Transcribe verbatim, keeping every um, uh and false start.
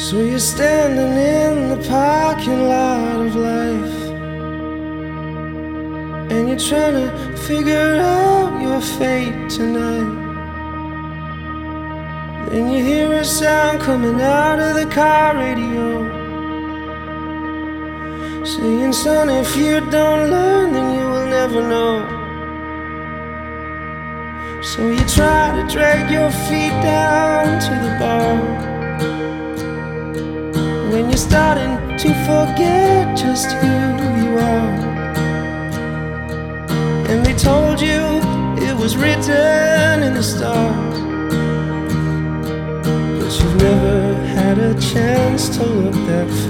So you're standing in the parking lot of life, and you're trying to figure out your fate tonight. Then you hear a sound coming out of the car radio, saying, son, if you don't learn, then you will never know. So you try to drag your feet down to the bar, when you're starting to forget just who you are. And they told you it was written in the stars, but you've never had a chance to look that far.